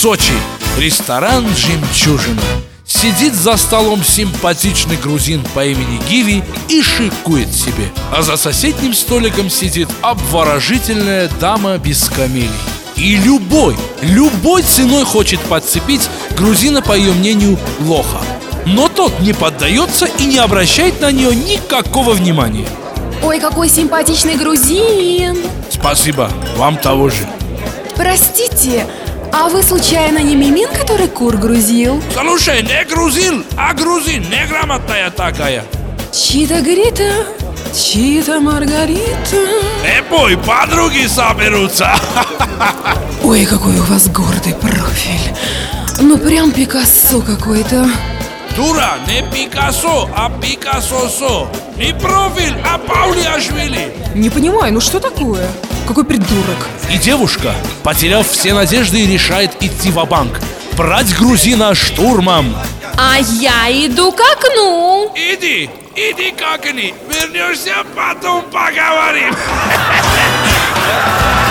Сочи. Ресторан «Жемчужина». Сидит за столом симпатичный грузин по имени Гиви и шикует себе. А за соседним столиком сидит обворожительная дама без камелий. И любой ценой хочет подцепить грузина, по ее мнению, лоха. Но тот не поддается и не обращает на нее никакого внимания. Ой, какой симпатичный грузин! Спасибо, вам того же. Простите, а вы случайно не Мимин, который кур грузил? Слушай, не грузил, а грузин, неграмотная такая. Чита Грита, Чита Маргарита. Не бой, подруги соберутся. Ой, какой у вас гордый профиль. Ну прям Пикассо какой-то. Дура, не Пикассо, а Пикассо-со. Не профиль, а Паулиашвили. Не понимаю, ну что такое? Какой придурок. И девушка, потеряв все надежды, решает идти ва-банк, брать грузина штурмом. А я иду к окну. Иди к окну, вернешься, потом поговорим.